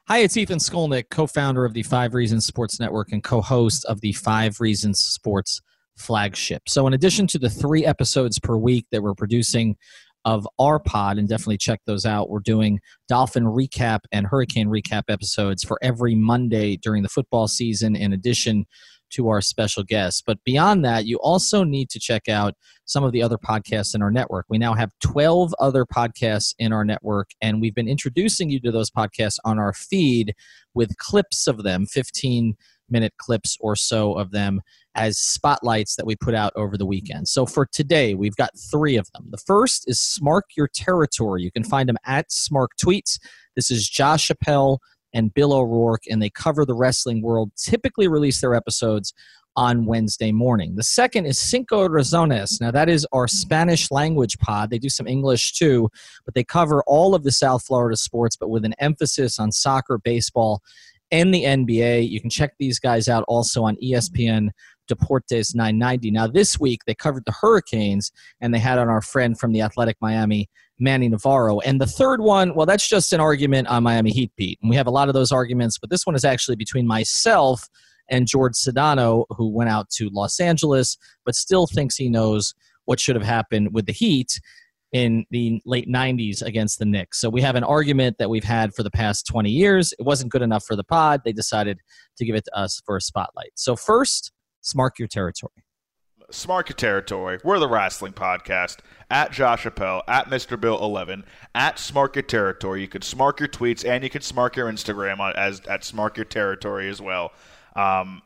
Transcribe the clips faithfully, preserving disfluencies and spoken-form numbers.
Hi, it's Ethan Skolnick, co-founder of the Five Reasons Sports Network and co-host of the Five Reasons Sports flagship. So in addition to the three episodes per week that we're producing of our pod, and definitely check those out, we're doing Dolphin recap and Hurricane recap episodes for every Monday during the football season, in addition to our special guests. But beyond that, you also need to check out some of the other podcasts in our network. We now have twelve other podcasts in our network, and we've been introducing you to those podcasts on our feed with clips of them, fifteen-minute clips or so of them, as spotlights that we put out over the weekend. So for today, we've got three of them. The first is Smark Your Territory. You can find them at Smark Tweets. This is Josh Chappelle and Bill O'Rourke, and they cover the wrestling world, typically release their episodes on Wednesday morning. The second is Cinco Razones. Now, that is our Spanish language pod. They do some English too, but they cover all of the South Florida sports, but with an emphasis on soccer, baseball, and the N B A. You can check these guys out also on E S P N Deportes nine ninety. Now, this week, they covered the Hurricanes, and they had on our friend from the Athletic Miami, Manny Navarro. And the third one, well, that's just an argument on Miami Heat beat. And we have a lot of those arguments, but this one is actually between myself and George Sedano, who went out to Los Angeles, but still thinks he knows what should have happened with the Heat in the late nineties against the Knicks. So we have an argument that we've had for the past twenty years. It wasn't good enough for the pod. They decided to give it to us for a spotlight. So first, Smark Your Territory. Smark Your Territory. We're the wrestling podcast. At Josh Chappelle, at Mister Bill eleven, at Smark Your Territory. You can smark your tweets, and you can smark your Instagram on, as at Smark Your Territory as well. Um,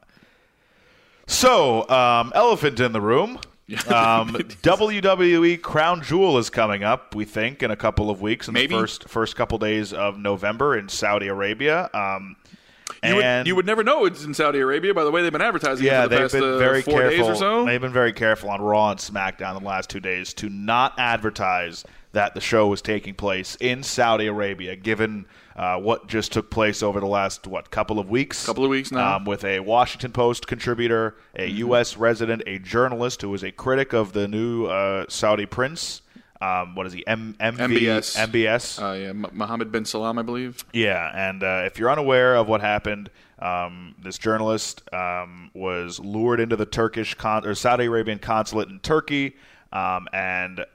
so, um, elephant in the room. Um, W W E Crown Jewel is coming up, we think, in a couple of weeks, in Maybe. the first first couple days of November in Saudi Arabia. Um, You would, and you would never know it's in Saudi Arabia by the way they've been advertising yeah, it for the they've past been uh, very four careful. days or so. They've been very careful on Raw and SmackDown the last two days to not advertise that the show was taking place in Saudi Arabia, given uh, what just took place over the last, what, couple of weeks? Couple of weeks now. Um, with a Washington Post contributor, a mm-hmm. U S resident, a journalist who was a critic of the new uh, Saudi prince. Um, what is he? M- M V- M B S. M B S. Uh, yeah, M- Mohammed bin Salam, I believe. Yeah, and uh, if you're unaware of what happened, um, this journalist um, was lured into the Turkish con- or Saudi Arabian consulate in Turkey, um, and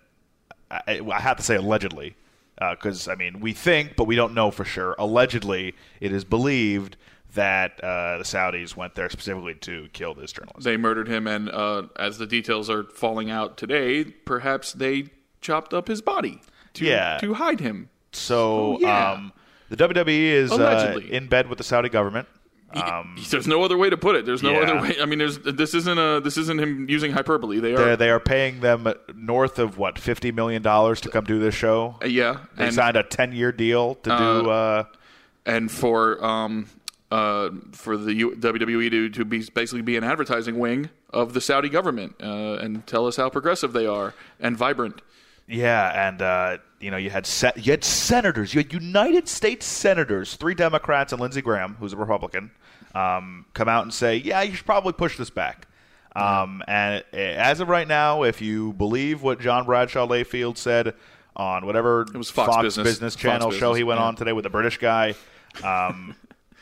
I, I have to say allegedly, because uh, I mean we think, but we don't know for sure. Allegedly, it is believed that uh, the Saudis went there specifically to kill this journalist. They murdered him, and uh, as the details are falling out today, perhaps they chopped up his body to yeah. to hide him. So oh, yeah. um, the W W E is uh, in bed with the Saudi government. Um, there's no other way to put it. There's no yeah. other way. I mean, there's this isn't a this isn't him using hyperbole. They are they are paying them north of what fifty million dollars to come do this show. Uh, yeah, they and, signed a ten year deal to uh, do. Uh, and for um uh for the U- W W E to to be basically be an advertising wing of the Saudi government uh, and tell us how progressive they are and vibrant. Yeah, and uh, you know you had se- you had senators, you had United States senators, three Democrats and Lindsey Graham, who's a Republican, um, come out and say, yeah, you should probably push this back. Um, and as of right now, if you believe what John Bradshaw Layfield said on whatever it was Fox, Fox Business, Business Channel Fox show Business, he went yeah. on today with a British guy. Um,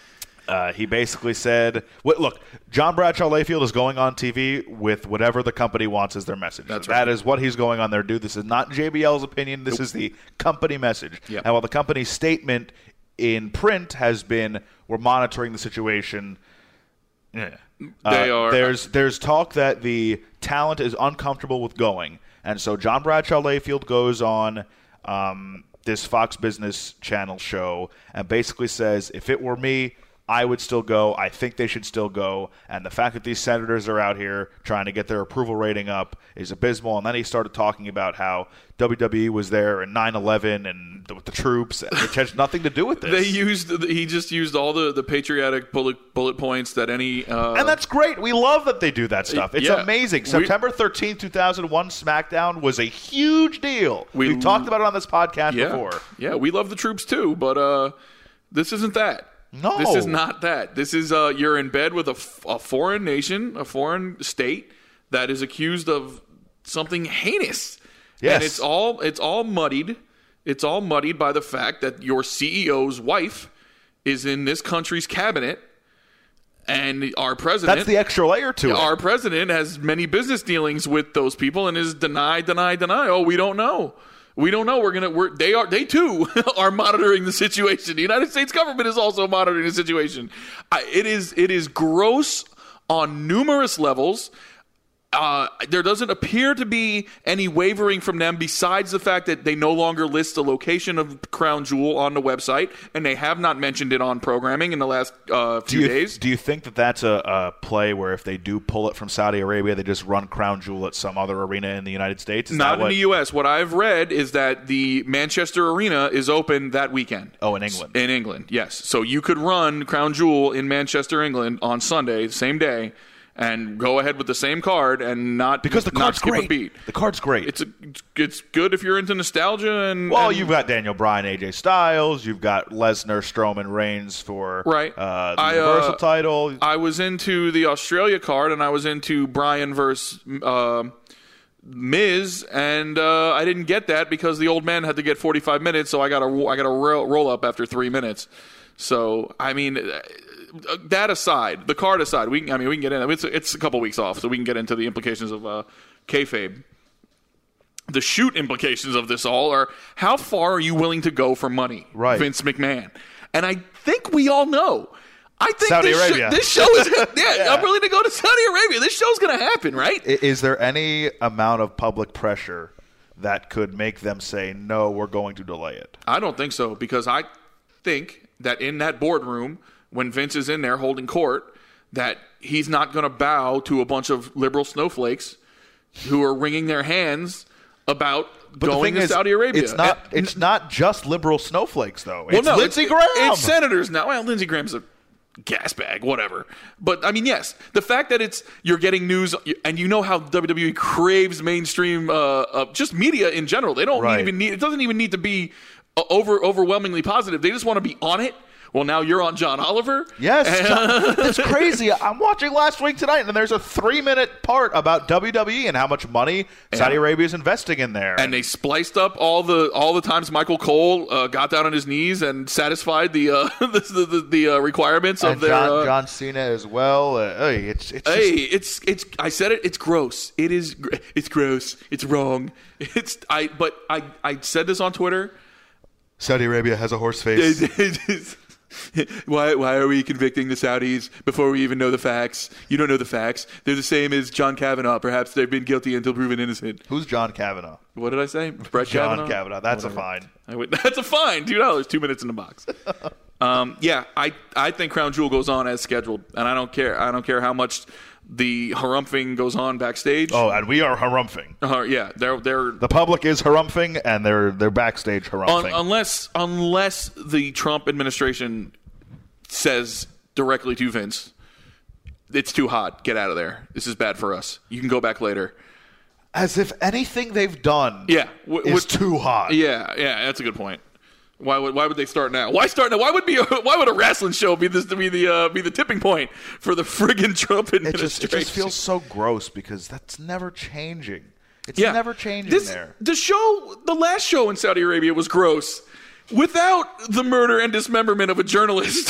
Uh, he basically said, what, look, John Bradshaw Layfield is going on T V with whatever the company wants as their message. That's right. That right. is what he's going on there to do. This is not J B L's opinion. This nope. is the company message. Yep. And while the company's statement in print has been, we're monitoring the situation, yeah. They uh, are. There's, there's talk that the talent is uncomfortable with going. And so John Bradshaw Layfield goes on um, this Fox Business Channel show and basically says, if it were me, I would still go. I think they should still go. And the fact that these senators are out here trying to get their approval rating up is abysmal. And then he started talking about how W W E was there in nine eleven and with the troops, which has nothing to do with this. They used he just used all the, the patriotic bullet bullet points that any uh, and that's great. We love that they do that stuff. It's yeah. amazing. September thirteenth, two thousand one SmackDown was a huge deal. We, We've talked about it on this podcast yeah, before. Yeah, we love the troops too, but uh, this isn't that. No. This is not that. This is uh, you're in bed with a, f- a foreign nation, a foreign state that is accused of something heinous. Yes. And it's all it's all muddied. It's all muddied by the fact that your C E O's wife is in this country's cabinet, and our president... That's the extra layer to it. Our president has many business dealings with those people and is deny, deny, deny. Oh, we don't know. We don't know. We're gonna. We're, they are. They too are monitoring the situation. The United States government is also monitoring the situation. I, it is. It is gross on numerous levels. Uh, there doesn't appear to be any wavering from them besides the fact that they no longer list the location of Crown Jewel on the website, and they have not mentioned it on programming in the last uh, few do you, days. Do you think that that's a, a play where if they do pull it from Saudi Arabia, they just run Crown Jewel at some other arena in the United States? Is Not that in what, the U S. What I've read is that the Manchester Arena is open that weekend. Oh, in England. In England, yes. So you could run Crown Jewel in Manchester, England on Sunday, same day, and go ahead with the same card and not because the not card's skip great. a beat. The card's great. It's a, it's good if you're into nostalgia and well, and, you've got Daniel Bryan, A J Styles. You've got Lesnar, Strowman, Reigns for right. uh, the I, Universal uh, title. I was into the Australia card, and I was into Bryan versus uh, Miz, and uh, I didn't get that because the old man had to get forty-five minutes, so I got a I got a roll, roll up after three minutes. So I mean. That aside, the card aside, we I mean we can get in. It's it's a couple weeks off, so we can get into the implications of uh, kayfabe. The shoot implications of this all are how far are you willing to go for money, right. Vince McMahon? And I think we all know. I think Saudi this, Arabia. Sh- this show is yeah, yeah. I'm willing to go to Saudi Arabia. This show's going to happen, right? Is there any amount of public pressure that could make them say no? We're going to delay it. I don't think so because I think that in that boardroom, when Vince is in there holding court, that he's not going to bow to a bunch of liberal snowflakes who are wringing their hands about but going to is, Saudi Arabia. It's not. And, it's not just liberal snowflakes, though. Well, it's no, Lindsey it's, Graham. It's senators now. Well, Lindsey Graham's a gas bag, whatever. But I mean, yes, the fact that it's you're getting news, and you know how W W E craves mainstream, uh, uh, just media in general. They don't right. even need. It doesn't even need to be uh, over overwhelmingly positive. They just want to be on it. Well, now you're on John Oliver? Yes. John, it's crazy. I'm watching Last Week Tonight, and there's a three-minute part about W W E and how much money Saudi yeah. Arabia is investing in there. And they spliced up all the all the times Michael Cole uh, got down on his knees and satisfied the uh, the, the, the uh, requirements and of their John, uh, John Cena as well. Uh, hey, it's it's hey, just, it's it's. I said it. It's gross. It is. It's gross. It's wrong. It's I. But I I said this on Twitter. Saudi Arabia has a horse face. Why why are we convicting the Saudis before we even know the facts? You don't know the facts. They're the same as John Kavanaugh. Perhaps they've been guilty until proven innocent. Who's John Kavanaugh? What did I say? Brett John Kavanaugh? Kavanaugh. That's Whatever. a fine. I would, that's a fine. Two dollars. Two minutes in the box. um, yeah, I I think Crown Jewel goes on as scheduled, and I don't care. I don't care how much the harumphing goes on backstage. Oh, and we are harumphing. Uh, yeah, they're they're the public is harumphing, and they're they're backstage harumphing. Un- unless unless the Trump administration says directly to Vince, it's too hot. Get out of there. This is bad for us. You can go back later. As if anything they've done yeah, w- is w- too hot. Yeah, yeah, that's a good point. Why would why would they start now? Why start now? Why would be a, why would a wrestling show be this to be the uh, be the tipping point for the friggin' Trump It administration? just, it just feels so gross because that's never changing. It's yeah. never changing this, there. The show, the last show in Saudi Arabia was gross without the murder and dismemberment of a journalist.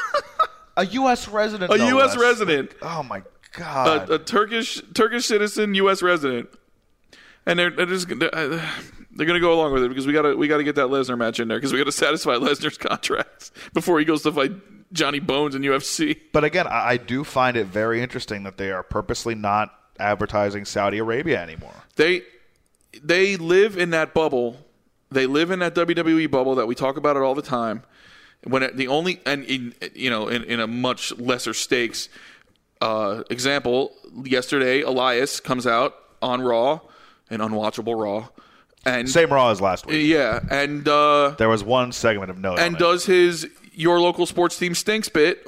A U S resident. A no U S less. resident. Oh my god. A, a Turkish Turkish citizen, U S resident, and they're, they're just they're, uh, they're going to go along with it because we got to we got to get that Lesnar match in there because we got to satisfy Lesnar's contracts before he goes to fight Johnny Bones in U F C. But again, I, I do find it very interesting that they are purposely not advertising Saudi Arabia anymore. They they live in that bubble. They live in that W W E bubble that we talk about it all the time. When it, the only and in, you know in, in a much lesser stakes uh, example, yesterday Elias comes out on Raw, an unwatchable Raw, and same Raw as last week. Yeah, and uh, there was one segment of note, and on does his your local sports team stinks bit,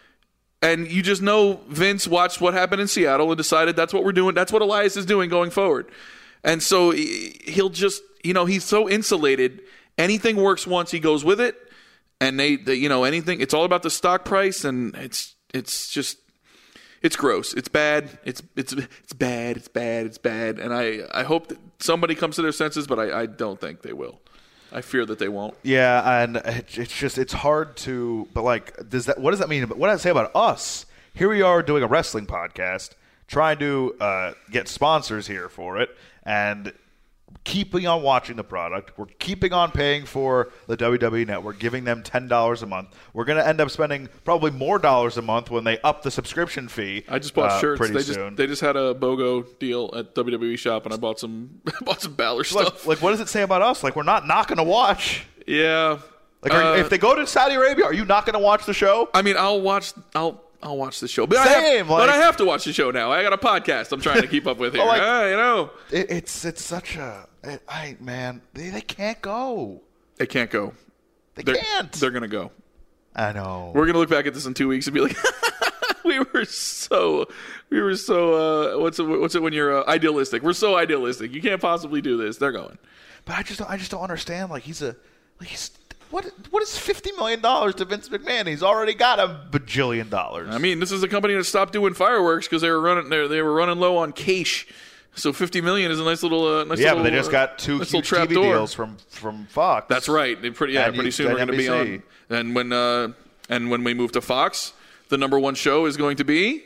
and you just know Vince watched what happened in Seattle and decided that's what we're doing. That's what Elias is doing going forward, and so he'll just you know he's so insulated. Anything works once, he goes with it. And they, they, you know, anything. It's all about the stock price, and it's, it's just, it's gross. It's bad. It's, it's, it's bad. It's bad. It's bad. And I, I hope that somebody comes to their senses, but I, I don't think they will. I fear that they won't. Yeah, and it, it's just it's hard to. But like, does that? What does that mean? What does that say about us? Here we are doing a wrestling podcast, trying to uh, get sponsors here for it, and keeping on watching the product. We're keeping on paying for the W W E Network, giving them ten dollars a month. We're going to end up spending probably more dollars a month when they up the subscription fee. I just bought uh, shirts. Pretty they soon. just they just had a BOGO deal at W W E Shop, and I bought some bought some Balor like, stuff. like, what does it say about us? Like, we're not not going to watch. Yeah. Like, are, uh, if they go to Saudi Arabia, are you not going to watch the show? I mean, I'll watch. I'll. I'll watch the show, but Same, I have, like, but I have to watch the show now. I got a podcast I'm trying to keep up with here. like, uh, you know, it, it's it's such a. It, I man, they, they can't go. they can't go. They They're, can't. They're gonna go. I know. We're gonna look back at this in two weeks and be like, we were so, we were so. Uh, what's it? What's it when you're uh, idealistic? We're so idealistic. You can't possibly do this. They're going. But I just don't, I just don't understand. Like he's a like he's what what is fifty million dollars to Vince McMahon? He's already got a bajillion dollars. I mean, this is a company that stopped doing fireworks because they were running they, they were running low on cash. So fifty million is a nice little uh, nice yeah, little, but they just uh, got two nice huge little T V trap door. deals from from Fox. That's right. They pretty yeah, And pretty you- soon we're and going to be N B C. on. And when uh, and when we move to Fox, the number one show is going to be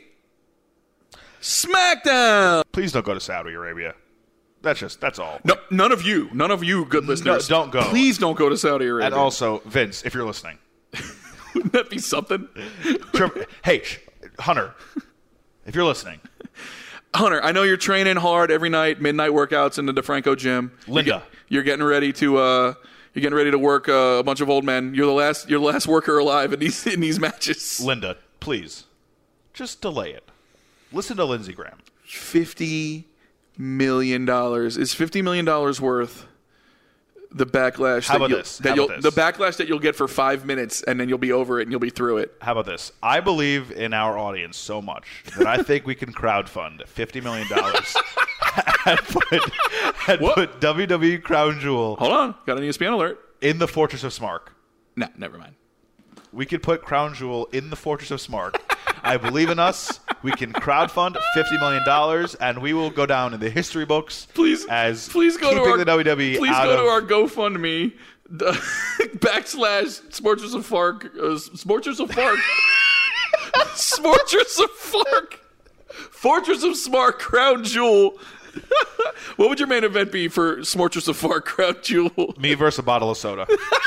SmackDown. Please don't go to Saudi Arabia. That's just that's all. No, none of you, none of you, good listeners, don't go. Please don't go to Saudi Arabia. And also, Vince, if you're listening, wouldn't that be something? Trim- hey, sh- Hunter, if you're listening, Hunter, I know you're training hard every night, midnight workouts in the DeFranco gym. Linda. You're, get, you're getting ready to uh, you're getting ready to work uh, a bunch of old men. You're the last you're the last worker alive in these in these matches. Linda, please, just delay it. Listen to Lindsey Graham. Fifty million dollars is fifty million dollars worth. The backlash. How that about you'll, this? That How you'll, about the this? backlash that you'll get for five minutes, and then you'll be over it, and you'll be through it. How about this? I believe in our audience so much that I think we can crowdfund fifty million dollars and put, and put W W E Crown Jewel Hold on, got an E S P N alert. in the Fortress of Smark. Nah, never mind. We could put Crown Jewel in the Fortress of Smark. I believe in us. We can crowdfund fifty million dollars, and we will go down in the history books Please, as please go keeping to our the W W E please out go of to our GoFundMe the, backslash Sportress of Fark uh, Sportress of Fark Sportress of Fark Fortress of Smart Crown Jewel. What would your main event be for Sportress of Fark Crown Jewel? me versus a bottle of soda.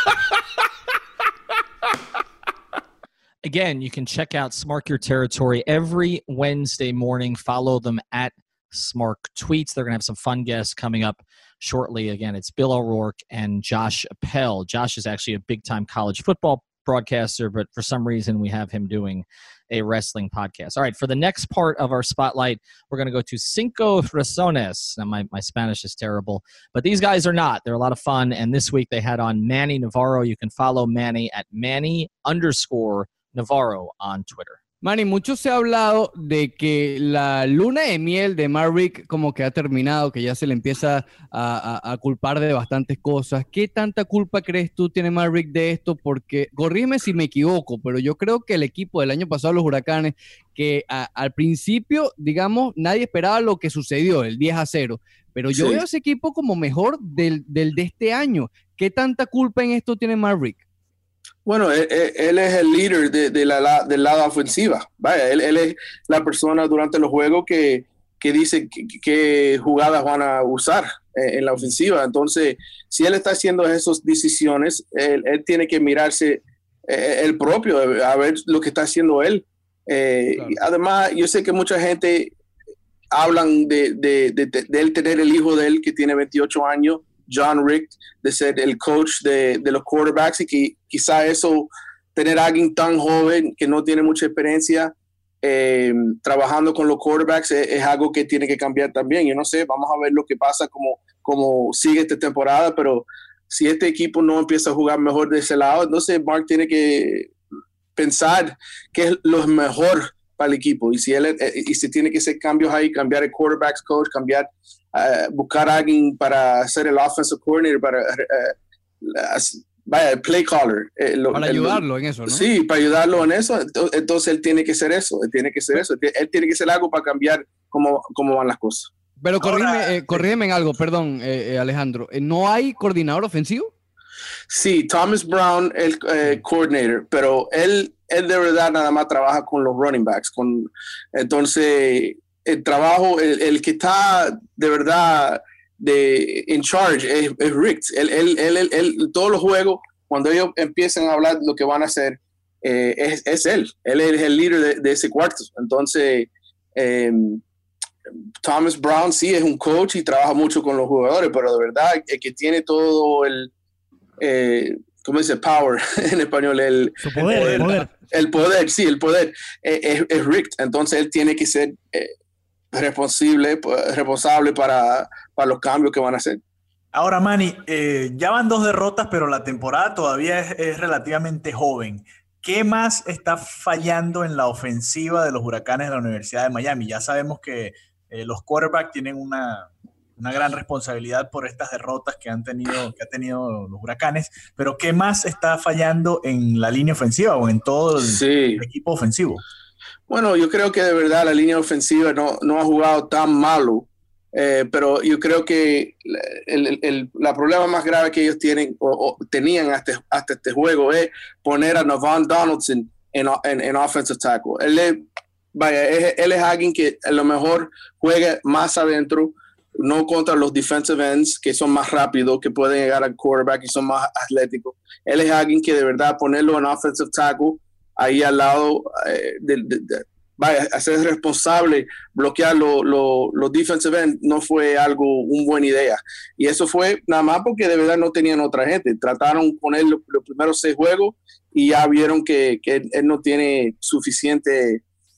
Again, you can check out Smark Your Territory every Wednesday morning. Follow them at Smark Tweets. They're going to have some fun guests coming up shortly. Again, it's Bill O'Rourke and Josh Appel. Josh is actually a big-time college football broadcaster, but for some reason we have him doing a wrestling podcast. All right, for the next part of our spotlight, we're going to go to Cinco Razones. Now, my, my Spanish is terrible, but these guys are not. They're a lot of fun, and this week they had on Manny Navarro. You can follow Manny at Manny underscore Navarro on Twitter. Manny, mucho se ha hablado de que la luna de miel de Marrick como que ha terminado, que ya se le empieza a, a, a culpar de bastantes cosas. ¿Qué tanta culpa crees tú tiene Marrick de esto? Porque, corrígeme si me equivoco, pero yo creo que el equipo del año pasado, los Huracanes, que a, al principio, digamos, nadie esperaba lo que sucedió, el diez a cero, pero yo Sí. veo ese equipo como mejor del, del de este año. ¿Qué tanta culpa en esto tiene Marrick? Bueno, él, él- él es el líder de, de la, la- del lado ofensiva. Vaya, él, él es la persona durante los juegos que, que dice qué qué jugadas van a usar eh, en la ofensiva. Entonces, si él está haciendo esas decisiones, él, él tiene que mirarse eh, él propio, a ver lo que está haciendo él. Eh, Claro. y además, yo sé que mucha gente hablan de, de, de, de- de él tener el hijo de él que tiene veintiocho años, John Rick, de ser el coach de, de los quarterbacks, y que quizá eso, tener a alguien tan joven que no tiene mucha experiencia eh, trabajando con los quarterbacks es, es algo que tiene que cambiar también. Yo no sé, vamos a ver lo que pasa, como, como sigue esta temporada, pero si este equipo no empieza a jugar mejor de ese lado, entonces Mark tiene que pensar qué es lo mejor para el equipo, y si él eh, y si tiene que hacer cambios ahí, cambiar el quarterbacks coach, cambiar Uh, buscar a alguien para ser el offensive coordinator, para uh, as- vaya, el play caller. eh, lo- Para el- ayudarlo en eso, ¿no? Sí, para ayudarlo en eso. Ento- Entonces él tiene que ser eso, él tiene que ser eso. Él tiene que hacer algo para cambiar cómo, cómo van las cosas. Pero corrígeme, Ahora, eh, corrígeme en algo, perdón, eh, eh, Alejandro. Eh, ¿No hay coordinador ofensivo? Sí, Thomas Brown, el eh, coordinator, pero él, él de verdad nada más trabaja con los running backs. Con, entonces, el trabajo, el, el que está de verdad de in charge es, es Rick. Él, él, él, él, él, todos los juegos, cuando ellos empiezan a hablar de lo que van a hacer, eh, es, es él. Él es el líder de, de ese cuarto. Entonces, eh, Thomas Brown sí es un coach y trabaja mucho con los jugadores, pero de verdad el que tiene todo el, eh, ¿cómo dice? Power en español. El Su poder, el, el poder. El poder, sí, el poder eh, es, es Rick. Entonces él tiene que ser eh, responsable, responsable para, para los cambios que van a hacer. Ahora, Manny, eh, ya van dos derrotas, pero la temporada todavía es, es relativamente joven. ¿Qué más está fallando en la ofensiva de los Huracanes de la Universidad de Miami? Ya sabemos que eh, los quarterbacks tienen una, una gran responsabilidad por estas derrotas que han tenido, que han tenido los Huracanes, pero ¿qué más está fallando en la línea ofensiva o en todo el, sí. el equipo ofensivo? Bueno, yo creo que de verdad la línea ofensiva no, no ha jugado tan malo. Eh, pero yo creo que el, el, el la problema más grave que ellos tienen o, o tenían hasta, hasta este juego es poner a Navon Donaldson en, en, en offensive tackle. Él es, vaya, es, él es alguien que a lo mejor juega más adentro, no contra los defensive ends que son más rápidos, que pueden llegar al quarterback y son más atléticos. Él es alguien que de verdad ponerlo en offensive tackle ahí al lado eh, de, de, de vaya, hacerse responsable, bloquear los lo, lo defensive end no fue algo, una buena idea. Y eso fue nada más porque de verdad no tenían otra gente. Trataron con él los, los primeros seis juegos y ya vieron que, que él, él no tiene suficiente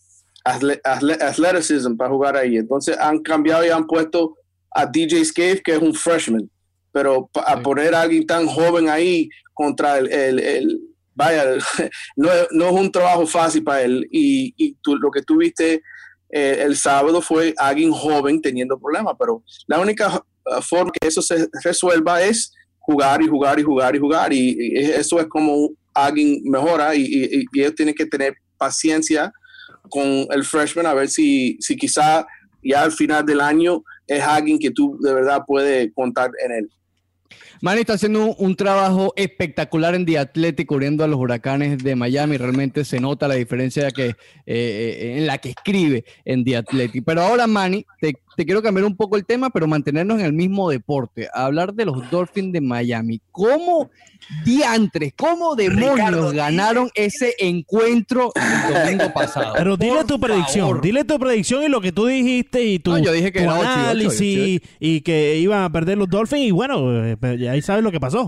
athleticism para jugar ahí. Entonces han cambiado y han puesto a D J Scaife, que es un freshman. Pero a poner a alguien tan joven ahí contra el... el, el vaya, no, no es un trabajo fácil para él y, y tú, lo que tú viste eh, el sábado fue alguien joven teniendo problemas, pero la única uh, forma que eso se resuelva es jugar y jugar y jugar y jugar y, y eso es como alguien mejora y, y, y ellos tienen que tener paciencia con el freshman a ver si, si quizá ya al final del año es alguien que tú de verdad puedes contar en él. Manny está haciendo un, un trabajo espectacular en The Athletic cubriendo a los Huracanes de Miami. Realmente se nota la diferencia que, eh, en la que escribe en The Athletic. Pero ahora, Manny, te, te quiero cambiar un poco el tema, pero mantenernos en el mismo deporte. Hablar de los Dolphins de Miami. ¿Cómo diantres, cómo demonios Ricardo, ganaron dile. ese encuentro el domingo pasado? Pero dile Por tu predicción, favor. dile tu predicción y lo que tú dijiste y tu, no, yo dije que tu era análisis ocho y, ocho, y, y que iban a perder los Dolphins y bueno, eh, ahí sabes lo que pasó.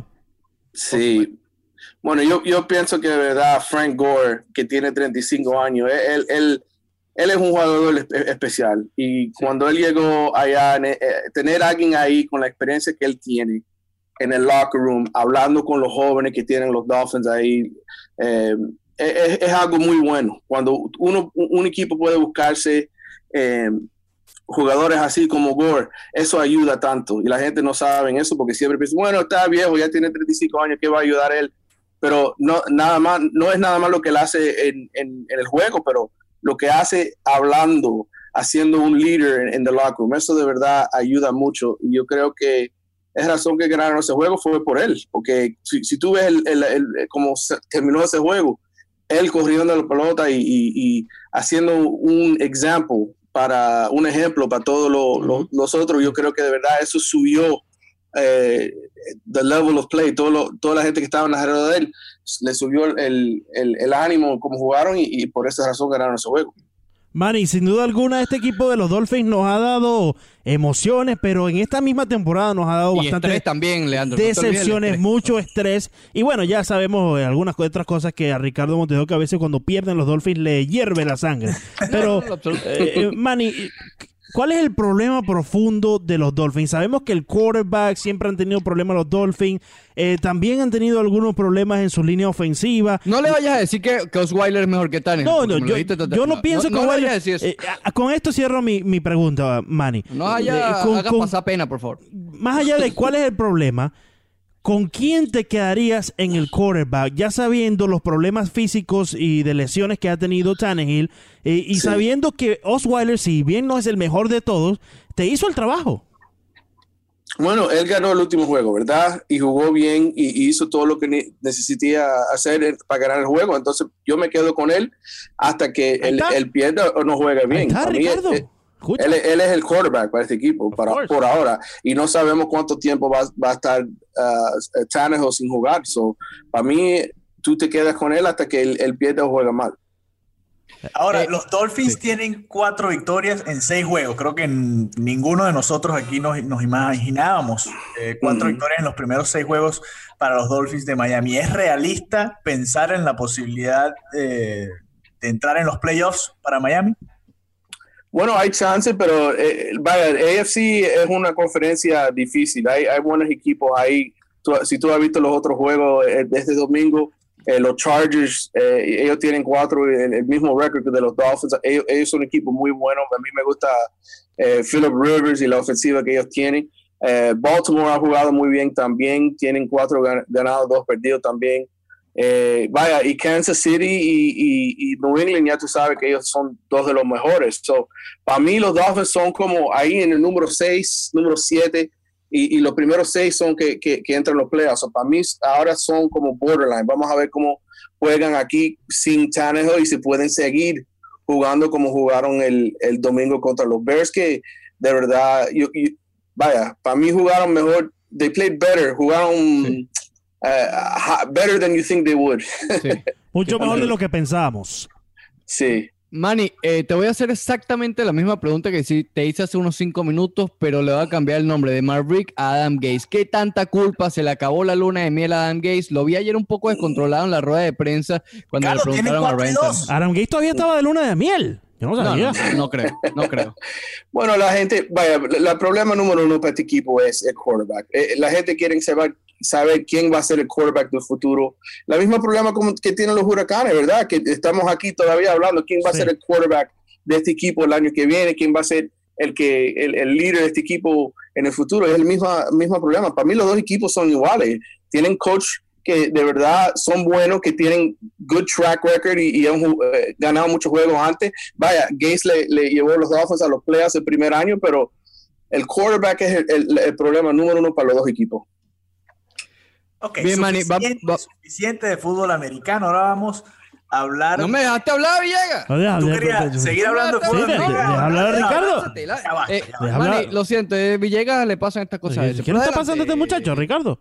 Sí. Bueno, yo, yo pienso que de verdad Frank Gore, que tiene treinta y cinco años, él, él, él es un jugador especial. Y sí. cuando él llegó allá, eh, tener a alguien ahí con la experiencia que él tiene en el locker room, hablando con los jóvenes que tienen los Dolphins ahí, eh, es, es algo muy bueno. Cuando uno, un equipo puede buscarse eh, jugadores así como Gore, eso ayuda tanto. Y la gente no sabe eso porque siempre piensa, bueno, está viejo, ya tiene treinta y cinco años, ¿qué va a ayudar él? Pero no, nada más, no es nada más lo que él hace en, en, en el juego, pero lo que hace hablando, haciendo un líder en, en the locker room. Eso de verdad ayuda mucho. Y yo creo que es razón que ganaron ese juego fue por él. Porque si, si tú ves el, el, el, el, cómo se terminó ese juego, él corriendo la pelota y, y, y haciendo un ejemplo para un ejemplo para todos lo, lo, los otros, yo creo que de verdad eso subió eh, the level of play, todo lo, toda la gente que estaba alrededor de él, le subió el, el, el ánimo como jugaron y, y por esa razón ganaron ese juego. Manny, sin duda alguna este equipo de los Dolphins nos ha dado emociones, pero en esta misma temporada nos ha dado y bastante estrés también, Leandro. decepciones, estrés. mucho estrés. Y bueno, ya sabemos algunas otras cosas que a Ricardo Montejo que a veces cuando pierden los Dolphins le hierve la sangre. Pero, eh, Manny, ¿cuál es el problema profundo de los Dolphins? Sabemos que el quarterback siempre han tenido problemas los Dolphins. Eh, también han tenido algunos problemas en su línea ofensiva. No le vayas a decir que, que Osweiler es mejor que Tannehill. No, no, yo, yo no, no pienso no, que no Osweiler... Eh, con esto cierro mi, mi pregunta, Manny. No haya, eh, con, haga con, pasar pena, por favor. Más allá de cuál es el problema, ¿con quién te quedarías en el quarterback? Ya sabiendo los problemas físicos y de lesiones que ha tenido Tannehill eh, y sí. sabiendo que Osweiler, si bien no es el mejor de todos, te hizo el trabajo. Bueno, él ganó el último juego, ¿verdad? Y jugó bien y, y hizo todo lo que ne- necesitaba hacer para ganar el juego. Entonces yo me quedo con él hasta que él, él pierda o no juegue bien. Ahí está, Ricardo. Él, él, él es el quarterback para este equipo para, por ahora. Y no sabemos cuánto tiempo va, va a estar uh, Tannehill sin jugar. So, para mí, tú te quedas con él hasta que él, él pierda o juega mal. Ahora, Eh, los Dolphins sí. tienen cuatro victorias en seis juegos. Creo que n- ninguno de nosotros aquí nos, nos imaginábamos eh, cuatro Ujú. victorias en los primeros seis juegos para los Dolphins de Miami. ¿Es realista pensar en la posibilidad eh, de entrar en los playoffs para Miami? Bueno, hay chances, pero eh, vaya, el A F C es una conferencia difícil. Hay, hay buenos equipos ahí. Tú- si tú has visto los otros juegos eh, de este domingo, eh, los Chargers, eh, ellos tienen cuatro, el, el mismo récord que de los Dolphins. Ellos, ellos son un equipo muy bueno. A mí me gusta eh, Philip Rivers y la ofensiva que ellos tienen. Eh, Baltimore ha jugado muy bien también. Tienen cuatro gan- ganados, dos perdidos también. Eh, vaya, y Kansas City y, y, y New England, ya tú sabes que ellos son dos de los mejores. So, para mí los Dolphins son como ahí en el número seis, número siete, y, y los primeros seis son que, que, que entran en los playoffs. So, para mí ahora son como borderline. Vamos a ver cómo juegan aquí sin Tannehill y si pueden seguir jugando como jugaron el, el domingo contra los Bears, que de verdad, yo, yo, vaya, para mí jugaron mejor. They played better, jugaron... Sí. Uh, better than you think they would. Sí. Mucho mejor de lo que pensábamos. Sí. Manny, eh, te voy a hacer exactamente la misma pregunta que sí, te hice hace unos cinco minutos, pero le voy a cambiar el nombre de Maverick a Adam Gase. ¿Qué tanta culpa? Se le acabó la luna de miel a Adam Gase. Lo vi ayer un poco descontrolado en la rueda de prensa cuando Claro, le tiene preguntaron a cuatro y Renton. dos. Adam Gase todavía estaba de luna de miel. Yo no No, sabía. no, no creo, no creo. Bueno, la gente, vaya, el problema número uno para este equipo es el quarterback. Eh, la gente quiere saber, saber quién va a ser el quarterback del futuro. La misma problema como que tienen los Huracanes, ¿verdad? Que estamos aquí todavía hablando quién va Sí. a ser el quarterback de este equipo el año que viene, quién va a ser el que el, el líder de este equipo en el futuro. Es el mismo, mismo problema. Para mí los dos equipos son iguales. Tienen coach que de verdad son buenos, que tienen good track record y, y han eh, ganado muchos juegos antes. Vaya, Gase le, le llevó los Dolphins a los playoffs el primer año, pero el quarterback es el, el, el problema número uno para los dos equipos. Ok, Bien, Manny, va- suficiente, va- suficiente de fútbol americano. Ahora vamos a hablar... No me dejaste hablar, Villegas. No, deja- ¿Tú deja- querías deja- seguir hablando de Sí, fútbol de- de- americano? deja hablar a Ricardo. Lánzate, la- Ya basta, eh, ya basta. Manny, hablar. lo siento, eh, Villegas le pasan estas cosas. a veces. ¿Qué le está Pero pasando a este adelante. muchacho, Ricardo?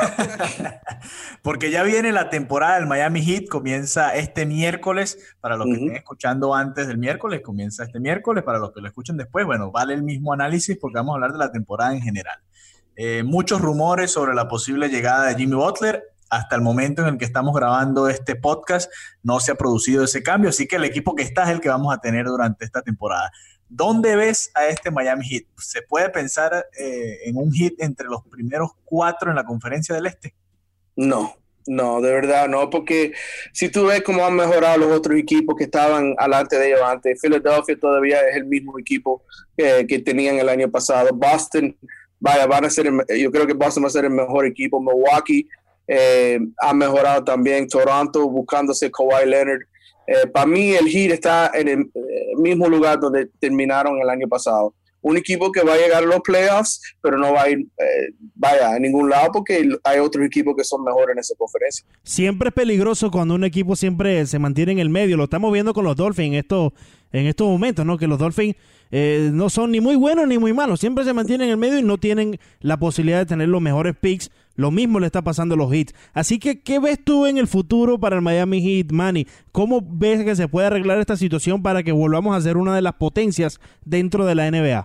Porque ya viene la temporada del Miami Heat, comienza este miércoles, para los que Ujú. estén escuchando antes del miércoles, comienza este miércoles, para los que lo escuchen después, bueno, vale el mismo análisis porque vamos a hablar de la temporada en general. Eh, muchos rumores sobre la posible llegada de Jimmy Butler. Hasta el momento en el que estamos grabando este podcast no se ha producido ese cambio, así que el equipo que está es el que vamos a tener durante esta temporada. ¿Dónde ves a este Miami Heat? ¿Se puede pensar eh, en un Heat entre los primeros cuatro en la conferencia del Este? No, no, de verdad no, porque si tú ves cómo han mejorado los otros equipos que estaban alante de ellos antes, Philadelphia todavía es el mismo equipo que, que tenían el año pasado. Boston, vaya, van a ser, el, yo creo que Boston va a ser el mejor equipo. Milwaukee eh, ha mejorado también. Toronto buscándose Kawhi Leonard. Eh, para mí el Heat está en el eh, mismo lugar donde terminaron el año pasado. Un equipo que va a llegar a los playoffs, pero no va a ir eh, vaya a ningún lado porque hay otros equipos que son mejores en esa conferencia. Siempre es peligroso cuando un equipo siempre se mantiene en el medio. Lo estamos viendo con los Dolphins en estos, en estos momentos, ¿no? Que los Dolphins eh, no son ni muy buenos ni muy malos. Siempre se mantienen en el medio y no tienen la posibilidad de tener los mejores picks. Lo mismo le está pasando a los Heat. Así que, ¿qué ves tú en el futuro para el Miami Heat, Manny? ¿Cómo ves que se puede arreglar esta situación para que volvamos a ser una de las potencias dentro de la N B A?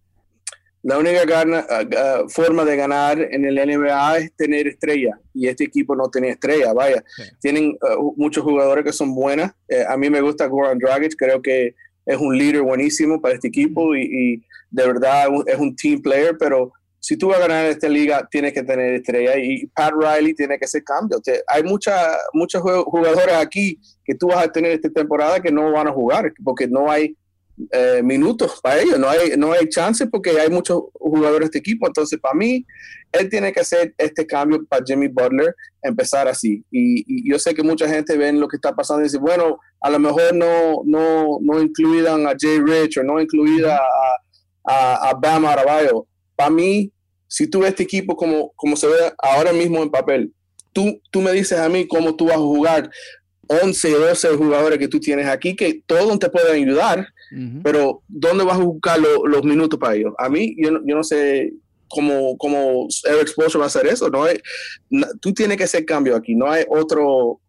La única gana, uh, uh, forma de ganar en el N B A es tener estrella, y este equipo no tiene estrella, vaya. Sí. Tienen uh, muchos jugadores que son buenas. Eh, a mí me gusta Goran Dragic, creo que es un líder buenísimo para este equipo y, y de verdad es un team player, pero si tú vas a ganar esta liga, tienes que tener estrella, y Pat Riley tiene que hacer cambios. Hay mucha, muchos jugadores aquí que tú vas a tener esta temporada que no van a jugar porque no hay Eh, minutos para ellos, no hay, no hay chance porque hay muchos jugadores de este equipo. Entonces para mí él tiene que hacer este cambio para Jimmy Butler, empezar así, y, y yo sé que mucha gente ve lo que está pasando y dice, bueno, a lo mejor no, no, no incluidan a Jay Rich o no incluida a, a, a Bam Adebayo. Para mí si tú ves este equipo como, como se ve ahora mismo en papel, tú, tú me dices a mí cómo tú vas a jugar once o doce jugadores que tú tienes aquí, que todos te pueden ayudar, uh-huh. pero ¿dónde vas a buscar lo, los minutos para ellos? A mí, yo no, yo no sé cómo, cómo Erik Spoelstra va a hacer eso. No hay, no, tú tienes que hacer cambio aquí, no hay otro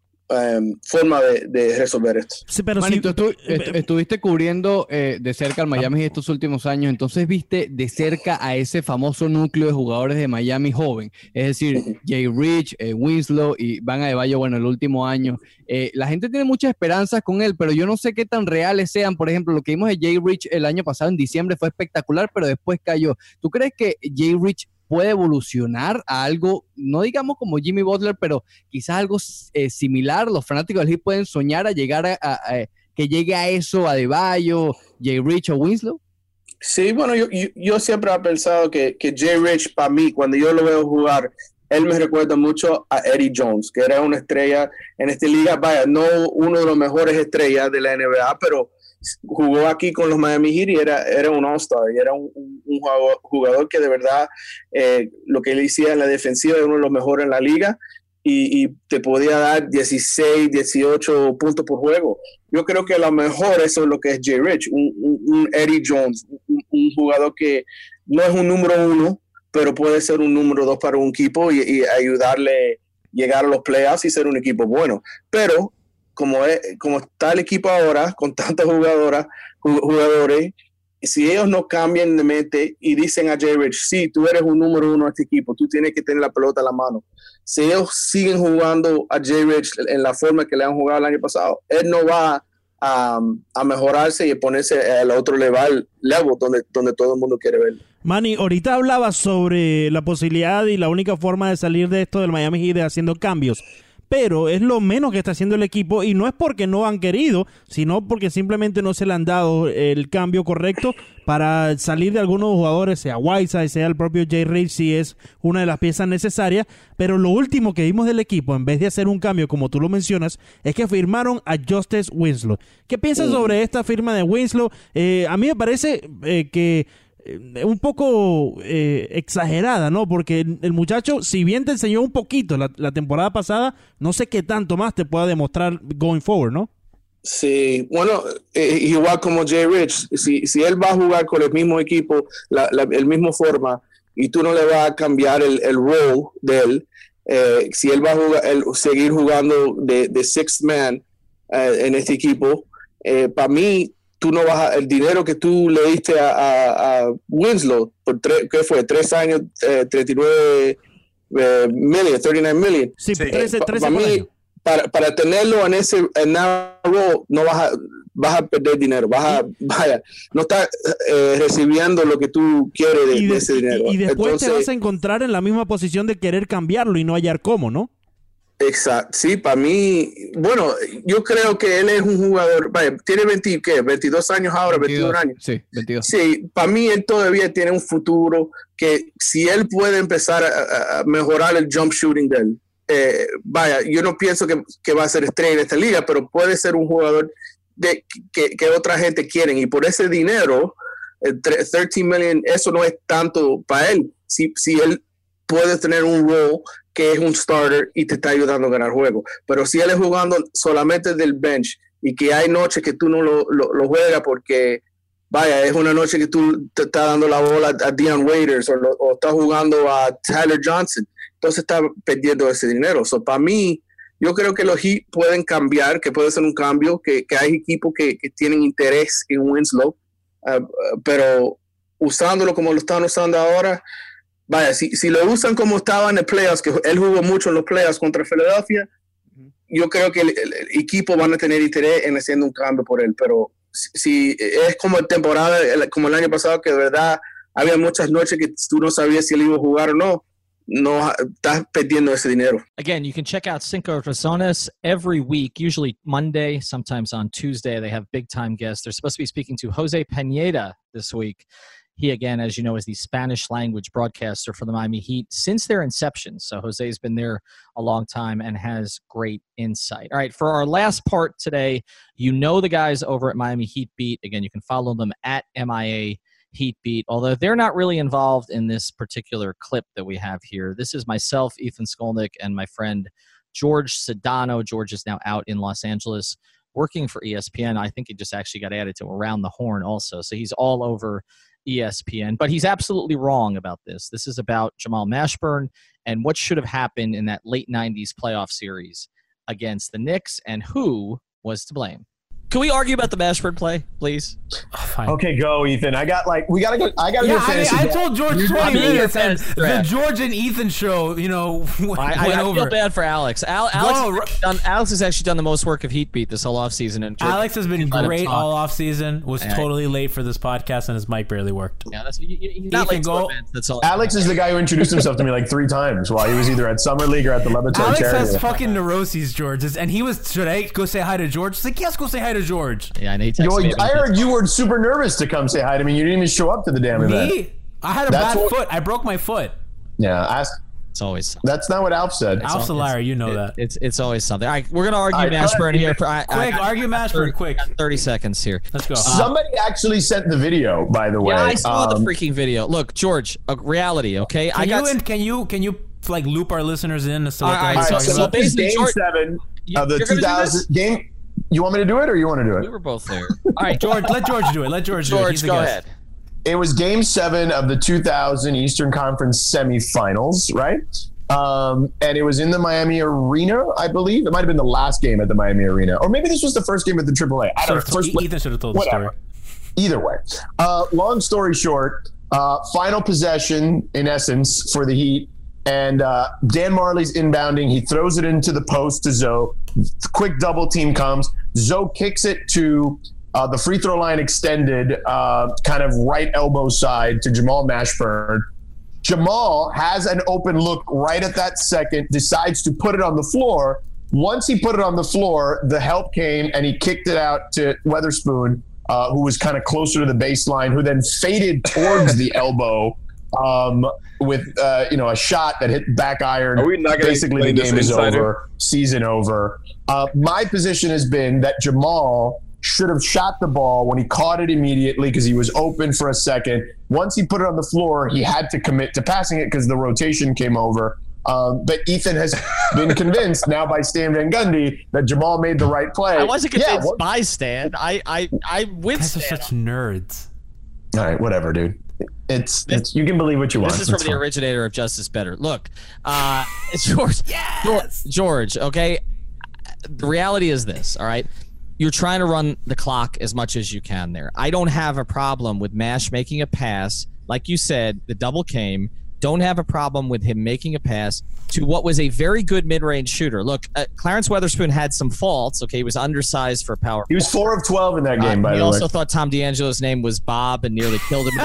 um, forma de, de resolver esto. Sí, pero Manito, si, tú estu- estuviste cubriendo eh, de cerca al Miami estos últimos años, entonces viste de cerca a ese famoso núcleo de jugadores de Miami joven, es decir, uh-huh. Jay Rich, eh, Winslow y Van Adebayo, bueno, el último año. Eh, la gente tiene muchas esperanzas con él, pero yo no sé qué tan reales sean. Por ejemplo, lo que vimos de Jay Rich el año pasado en diciembre fue espectacular, pero después cayó. ¿Tú crees que Jay Rich puede evolucionar a algo, no digamos como Jimmy Butler, pero quizás algo eh, similar? Los fanáticos del Heat pueden soñar a llegar a, a, a que llegue a eso Adebayo, Jay Rich o Winslow. Sí, bueno, yo, yo, yo siempre he pensado que, que Jay Rich, para mí, cuando yo lo veo jugar, él me recuerda mucho a Eddie Jones, que era una estrella en esta liga, vaya, no uno de los mejores estrellas de la N B A, pero jugó aquí con los Miami Heat y era, era un All-Star, y era un, un jugador, jugador que de verdad eh, lo que él hacía en la defensiva era uno de los mejores en la liga, y, y te podía dar dieciséis, dieciocho puntos por juego. Yo creo que a lo mejor eso es lo que es Jay Rich, un, un, un Eddie Jones, un, un jugador que no es un número uno, pero puede ser un número dos para un equipo y, y ayudarle a llegar a los playoffs y ser un equipo bueno. Pero como, es, como está el equipo ahora, con tantas jugadoras, jugadores, si ellos no cambian de mente y dicen a Jay Rich, sí, tú eres un número uno de este equipo, tú tienes que tener la pelota en la mano. Si ellos siguen jugando a Jay Rich en la forma que le han jugado el año pasado, él no va a, a mejorarse y ponerse al otro level, level donde, donde todo el mundo quiere ver. Manny, ahorita hablabas sobre la posibilidad y la única forma de salir de esto del Miami Heat es haciendo cambios, pero es lo menos que está haciendo el equipo y no es porque no han querido, sino porque simplemente no se le han dado el cambio correcto para salir de algunos jugadores, sea Whiteside, sea el propio Jay Rich, si es una de las piezas necesarias, pero lo último que vimos del equipo, en vez de hacer un cambio como tú lo mencionas, es que firmaron a Justice Winslow. ¿Qué piensas mm. sobre esta firma de Winslow? Eh, a mí me parece eh, que un poco eh, exagerada, ¿no? Porque el muchacho, si bien te enseñó un poquito la, la temporada pasada, no sé qué tanto más te pueda demostrar going forward, ¿no? Sí, bueno, eh, igual como Jay Rich, si, si él va a jugar con el mismo equipo, la, la, el mismo forma, y tú no le vas a cambiar el, el role de él, eh, si él va a jugar, el, seguir jugando de, de sixth man eh, en este equipo, eh, para mí, tú no vas a, el dinero que tú le diste a, a, a Winslow, por tre, ¿qué fue? Tres años, eh, treinta y nueve eh, million, treinta y nueve million. Sí, sí. trece, trece para mí, para, para tenerlo en ese en role, no vas a, vas a perder dinero, vas a, vaya, no estás eh, recibiendo lo que tú quieres de, de, de ese dinero. Y, y después Entonces, te vas a encontrar en la misma posición de querer cambiarlo y no hallar cómo, ¿no? Exacto, sí, para mí, bueno, yo creo que él es un jugador, vaya, tiene veinte, ¿qué? veintidós años ahora, veintidós años. Sí, veintidós. Sí, para mí él todavía tiene un futuro que si él puede empezar a, a mejorar el jump shooting de él, eh, vaya, yo no pienso que, que va a ser estrella en esta liga, pero puede ser un jugador de, que, que otra gente quiere, y por ese dinero, el trece million, eso no es tanto para él, si, si él puede tener un role que es un starter y te está ayudando a ganar juegos. Pero si él es jugando solamente del bench y que hay noches que tú no lo, lo, lo juegas porque, vaya, es una noche que tú te estás dando la bola a Dion Waiters o, lo, o estás jugando a Tyler Johnson, entonces estás perdiendo ese dinero. So, para mí, yo creo que los Heat pueden cambiar, que puede ser un cambio, que, que hay equipos que, que tienen interés en Winslow, uh, pero usándolo como lo están usando ahora, vaya, si, si lo usan como estaba en el playoffs, que él jugó mucho en los playoffs contra Philadelphia, yo creo que el, el, el equipo van a tener interés en haciendo un cambio por él, pero si, si es como temporada, como el año pasado, que de verdad había muchas noches que tú no sabías si él iba a jugar o no, no estás perdiendo ese dinero. Again, you can check out Cinco Razones every week, usually Monday, sometimes on Tuesday. They have big-time guests. They're supposed to be speaking to Jose Pineda this week. He, again, as you know, is the Spanish language broadcaster for the Miami Heat since their inception. So Jose's been there a long time and has great insight. All right, for our last part today, you know the guys over at Miami Heat Beat. Again, you can follow them at M I A Heat Beat, although they're not really involved in this particular clip that we have here. This is myself, Ethan Skolnick, and my friend George Sedano. George is now out in Los Angeles working for E S P N. I think he just actually got added to Around the Horn also, so he's all over E S P N. But he's absolutely wrong about this. This is about Jamal Mashburn and what should have happened in that late nineties playoff series against the Knicks and who was to blame. Can we argue about the Mashburn play, please? Oh, okay, go, Ethan. I got like we gotta go. I gotta yeah, go. Fantasy I, I told George You're twenty minutes, and the George and Ethan show, you know, went I, I, I over. feel bad for Alex. Al, Alex, Go, has done, Alex has actually done the most work of Heat Beat this whole offseason. And George, Alex has been great all off season. Was yeah. totally late for this podcast, and his mic barely worked. Yeah, that's you, you, not Ethan, late go. events, that's all. Alex is the guy who introduced himself to me like three times while he was either at Summer League or at the Levittown Alex charity. has fucking neuroses, George, and he was. Should I go say hi to George? He's like, yes, go say hi to George. Yeah, and he Yo, texted me I about heard this. you were super nervous to come say hi to me. You didn't even show up to the damn event. Me? I had a That's bad what- foot. I broke my foot. Yeah, ask. It's always That's not what Alf said. Alf's a liar. You know it, that. It's it's always something. All right, we're gonna argue All right, Mashburn here for I, Quick, I, argue Mashburn, quick. thirty seconds here. Let's go. Somebody actually sent the video, by the way. Yeah, I saw Um, the freaking video. Look, George, uh, reality. Okay, Can I got. you and can you can you like loop our listeners in as to what All the right, hell All you're right, talking so about? this is basically, game George- seven You- of the you're gonna do two thousand game. You want me to do it, or you want to do We it? were both there. All right, George, let George do it. Let George, do it. George, He's the go guest. ahead. It was game seven of the two thousand Eastern Conference semifinals, right? Um, and it was in the Miami Arena, I believe. It might have been the last game at the Miami Arena, or maybe this was the first game at the triple A. I don't know. Should've- First, Ethan should have told the whatever. story. Either way, uh, long story short, uh, final possession in essence for the Heat, and uh, Dan Marley's inbounding. He throws it into the post to Zoe. Quick double team comes. Zoe kicks it to uh, the free throw line extended, uh, kind of right elbow side to Jamal Mashburn. Jamal has an open look right at that second, decides to put it on the floor. Once he put it on the floor, the help came and he kicked it out to Weatherspoon, uh, who was kind of closer to the baseline, who then faded towards the elbow um, with uh, you know a shot that hit back iron. Are we not gonna Basically, the explain this game is insider? over, season over. Uh, my position has been that Jamal should have shot the ball when he caught it immediately because he was open for a second. Once he put it on the floor, he had to commit to passing it because the rotation came over. Um, but Ethan has been convinced now by Stan Van Gundy that Jamal made the right play. I wasn't convinced Yeah, what- by Stan. I I I with Guys are Stan. such nerds. All right, whatever, dude. It's, it's you can believe what you want. This is from It's the fine. originator of Justice Better. Look, uh, George, Yes! George, okay? The reality is this, all right? You're trying to run the clock as much as you can there. I don't have a problem with Mash making a pass. Like you said, the double came. Don't have a problem with him making a pass to what was a very good mid-range shooter. Look, uh, Clarence Weatherspoon had some faults. Okay, he was undersized for power. He was four of twelve in that game, Uh, by he the also way. thought Tom D'Angelo's name was Bob and nearly killed him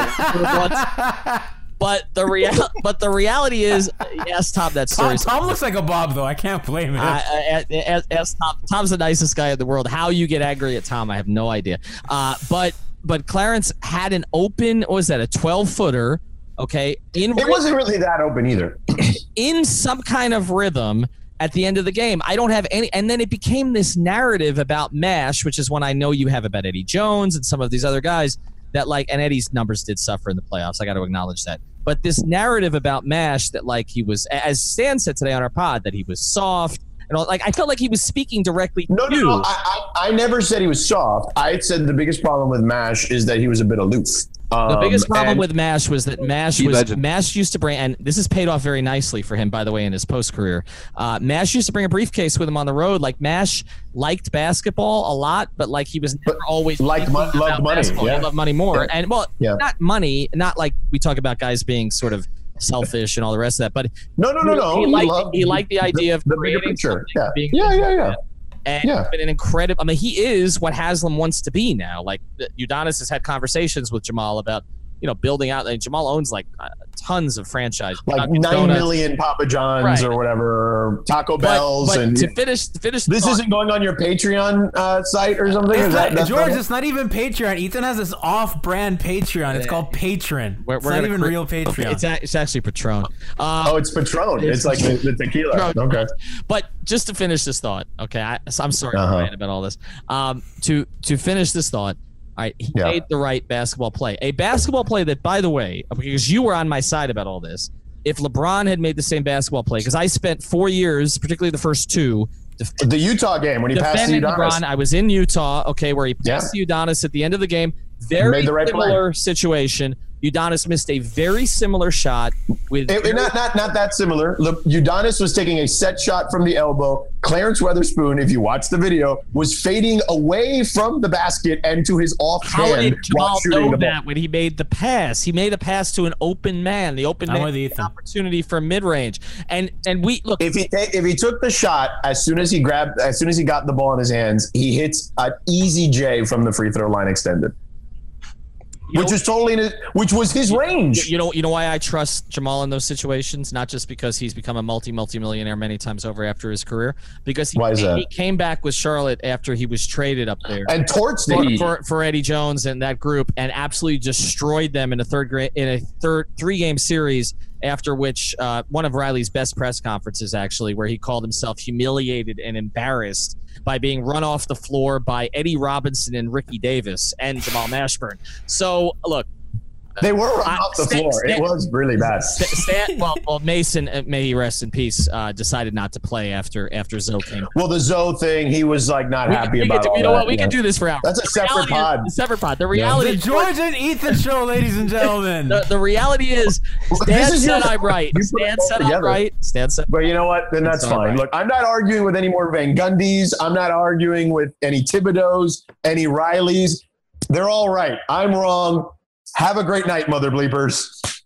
once. But the real, but the reality is, yes, Tom, that story. Tom, Tom looks like a Bob, though. I can't blame him. I, I, as, as Tom, Tom's the nicest guy in the world. How you get angry at Tom, I have no idea. Uh, but but Clarence had an open. What was that? A twelve footer. Okay, in It wasn't really that open either. in some kind of rhythm at the end of the game. I don't have any. And then it became this narrative about Mash, which is one I know you have about Eddie Jones and some of these other guys that like, and Eddie's numbers did suffer in the playoffs. I got to acknowledge that. But this narrative about Mash that like he was, as Stan said today on our pod, that he was soft and all, like I felt like he was speaking directly to No, no, you. no. I, I, I never said he was soft. I said the biggest problem with Mash is that he was a bit aloof. Um, The biggest problem and- with Mash was that Mash Key was legend. Mash used to bring, and this has paid off very nicely for him, by the way, in his post career. Uh, Mash used to bring a briefcase with him on the road. Like Mash liked basketball a lot, but like he was never always liked mon- thinking loved about money, basketball. yeah. He loved money more, Yeah. and well, Yeah. not money, not like we talk about guys being sort of selfish and all the rest of that, but No, no, no, no. he liked loved he liked the idea of the bigger creating picture. something, Yeah, being yeah, yeah, yeah. and Yeah. been an incredible. I mean, he is what Haslam wants to be now. Like Udonis has had conversations with Jamal about, you know, building out. And Jamal owns like uh, tons of franchises, Like Dunkin' nine Donuts. million Papa John's Right. or whatever, or Taco But, Bells, but and to finish, to finish. the this thought- isn't going on your Patreon uh, site or something. It's Is not, that, that's George, not- it's not even Patreon. Ethan has this off-brand Patreon. It's called Patron. We're, It's we're not gonna even cre- real Patreon. It's, a, it's actually Patron. Uh, Oh, it's Patron. It's, like the, the tequila. Patron. Okay. But just to finish this thought, okay, I, so I'm sorry Uh-huh. for ranting about all this. Um, to to finish this thought, All right, he Yeah. made the right basketball play. A basketball play that, by the way, because you were on my side about all this, if LeBron had made the same basketball play, because I spent four years, particularly the first two, def- The Utah game when he passed to defending Udonis. LeBron. I was in Utah, okay, where he passed to Udonis at the end of the game. Very Made the right play. similar situation. Udonis missed a very similar shot with It, it- not, not, not that similar. Look, Udonis was taking a set shot from the elbow. Clarence Weatherspoon, if you watch the video, was fading away from the basket and to his off How hand did while Jamal shooting know the ball. that when he made the pass? He made a pass to an open man. The open I'm man with had an Ethan. opportunity for mid range, and and we look. If he ta- if he took the shot as soon as he grabbed as soon as he got the ball in his hands, he hits an easy J from the free throw line extended, You which know- was totally in his, which was his range. You know, you know why I trust Jamal in those situations? Not just because he's become a multi multi millionaire many times over after his career, because he, Why is that? he came back with Charlotte after he was traded up there And torched the for, Heat. for, for Eddie Jones and that group, and absolutely destroyed them in a third gra- in a third three game series. After which, uh, one of Riley's best press conferences, actually, where he called himself humiliated and embarrassed by being run off the floor by Eddie Robinson and Ricky Davis and Jamal Mashburn. So, look. They were I- off the Stan- floor. Stan- It was really bad. St- Stan, well, well, Mason, uh, may he rest in peace, uh, decided not to play after after Zoe came. Well, the Zoe thing, he was like not We- happy we about could do- all You know that, what? We yeah. can do this for hours. That's a The separate reality is- pod. a separate pod. The reality, The is- George and Ethan show, ladies and gentlemen. the, the reality is, Stan This is said your- I'm right. you put Stan it all said I'm together. right. Stan said. But you know what? Then that's It's all fine. right. Look, I'm not arguing with any more Van Gundys. I'm not arguing with any Thibodeaus, any Rileys. They're all right. I'm wrong. Have a great night, mother bleepers.